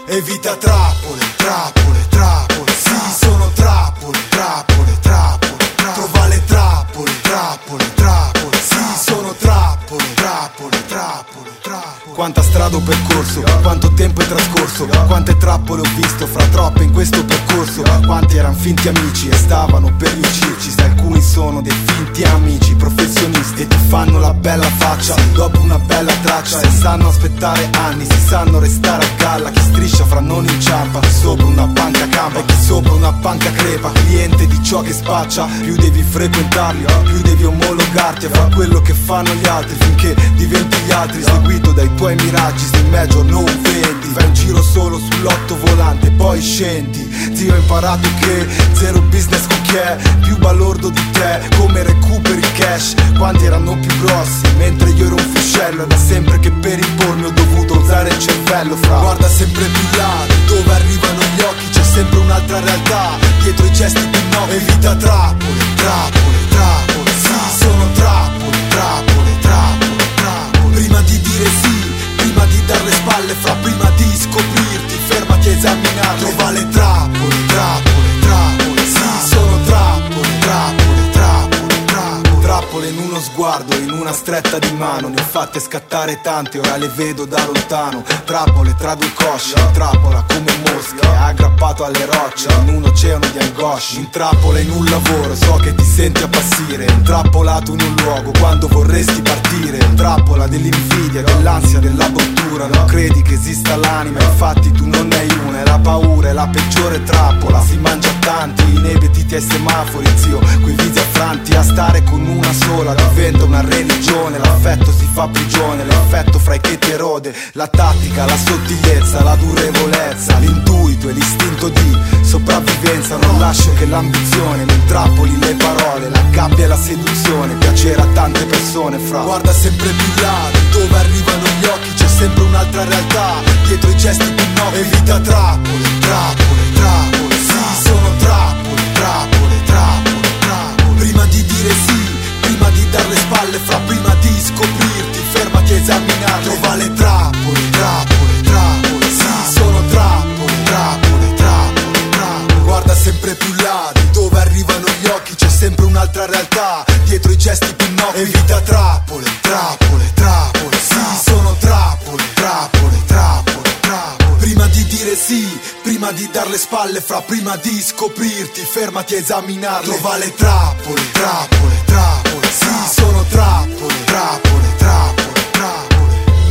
Evita trappole, trappole, trappole. Sì, sono trappole, trappole, trappole, trappole. Trova le trappole, trappole, trappole. Sì, sono trappole, trappole, trappole, trappole. Quanta strada ho percorso, quanto tempo è trascorso, quante trappole ho visto fra troppe in questo percorso. Quanti erano finti amici e stavano per riuscirci. Se alcuni sono dei finti amici professionisti e ti fanno la bella faccia dopo una bella traccia, e sanno aspettare anni, si sanno restare a galla. Chi striscia fra non inciampa, chi sopra una banca campa e chi sopra una banca crepa. Cliente di ciò che spaccia, più devi frequentarli, più devi omologarti a fare quello che fanno gli altri, finché diventi gli altri, seguito dai tuoi miraggi. Se in major non vendi, fai un giro solo sull'otto volante, poi scendi. Zio, ho imparato che zero business con chi è più balordo di te. Come recuperi il cash, quanti erano più grossi mentre io ero un fuscello. E da sempre che per impormi ho dovuto usare il cervello. Guarda sempre più là, dove arrivano gli occhi c'è sempre un'altra realtà. Dietro i gesti più nobili. Evita trappole, trappole, trappole. Sì, sono trappole, trappole, trappole, trappole. Prima di dire sì, prima di dar le spalle, prima di scoprirti, fermati a esaminarle. Trova le trappole, trappole, trappole. Sì, sono trappole, trappole, trappole, trappole. Trappole in uno sguardo, in una stretta di mano. Ne ho fatte scattare tante, ora le vedo da lontano. Trappole tra due cosce, trappola come mosche, aggrappato alle rocce in un oceano di angosce. Intrappola in un lavoro, so che ti senti appassire. Intrappolato in un luogo quando vorresti partire. Intrappola dell'invidia, dell'ansia, della bruttura. Non credi che esista l'anima, infatti tu non ne hai una. E la paura è la peggiore trappola, si mangia tanti, inebetiti ai semafori, zio, quei visi affranti. A stare con una sola diventa una religione. L'affetto si fa prigione, l'effetto fra i che ti erode. La tattica, la sottigliezza, la durevolezza, l'intuito e l'istinto di sopravvivenza. Non lascio che l'ambizione mi intrappoli le parole, la gabbia e la seduzione, piacere a tante persone. Guarda sempre più là, dove arrivano gli occhi c'è sempre un'altra realtà. Dietro i gesti più nobili. Evita trappole, trappole, trappole. Sì, sono trappole, trappole, trappole, trappole. Prima di dire sì, prima di dar le spalle, prima di scoprirti, fermati a esaminarle. Trova le trappole, trappole, trappole. Sì, sono trappole, trappole, trappole, trappole. Guarda sempre più là, di dove arrivano gli occhi c'è sempre un'altra realtà. Dietro i gesti più nobili. Evita trappole, trappole, trappole. Sì, sono trappole, trappole, trappole, trappole. Prima di dire sì, prima di dar le spalle, prima di scoprirti, fermati a esaminarle. Trova le trappole, trappole, trappole. Sì, sono trappole, trappole, trappole, trappole.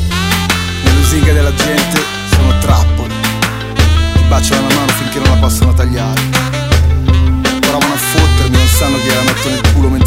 Le lusinghe della gente sono trappole, ti baciano la mano finché non la possono tagliare. Provano a fottermi, non sanno che la metto nel culo mentre